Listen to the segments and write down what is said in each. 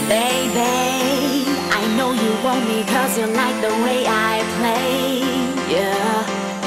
Baby, I know you want me 'cause you like the way I play. Yeah,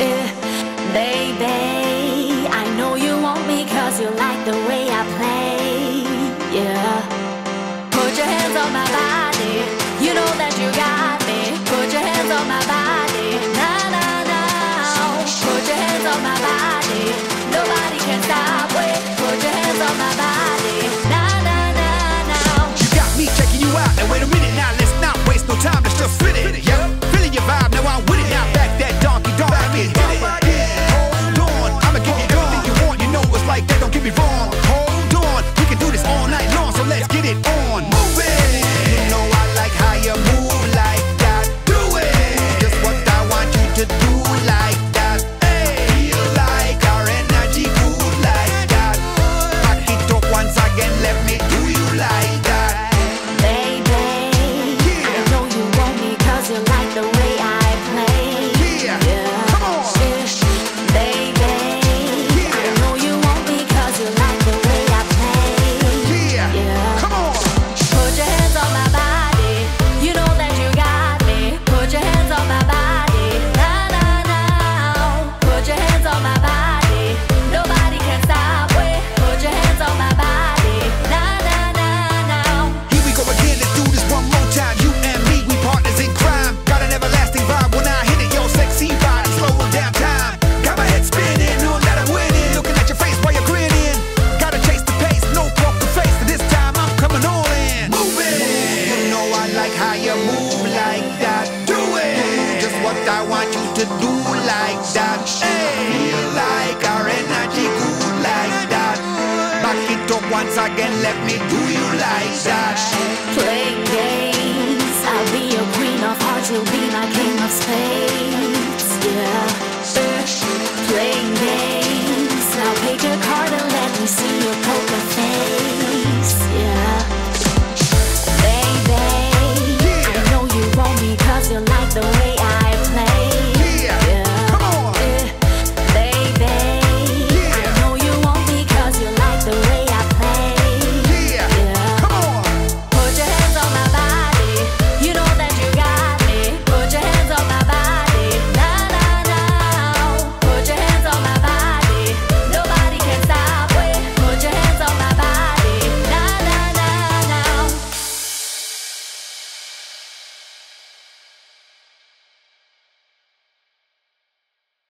baby, I know you want me 'cause you like the way I play. Yeah, put your hands on my body, you know that you got me. Put your hands on my body, na na na. Put your hands on my body, nobody can stop it. Put your hands on my body, na na na na. You got me checking you out, and wait a minute now, let's not waste no time, let's just fit it. Yeah, feeling your vibe, now I'm with it. Now back that donkey, don't let me hit it. Hold on, I'ma give you everything you want. You know it's like that, don't get me wrong. Hold on, we can do this all night long, so let's get it on. Move it. You know I like how you move like that. Do it. Just what I want you to do like that. Hey, feel like our energy good like that. Back it up once again, let me do you like that. Baby, I know you want me 'cause you like the way I play. Yeah, come on. Baby, I know you want me 'cause you like the way I play. Yeah, come on. Put your hands on my body, you know that you got me. Put your hands on my body, na na na. Put your hands on my body, nobody can stop it. Put your hands on my body, na na na na. Here we go again, let's do this one more time. You and me, we partners in crime. Got an everlasting vibe when I hit it, yo, sexy body, slow down time. Got my head spinning, know that I'm winning. Looking at your face while you're grinning. Gotta chase the pace, no poker face. This time I'm coming all in. Move it. You know I like how you move like that. Do it. Just what I want you to do like that. Hey, feel like our energy good like that. Back it up once again, let me do you like that.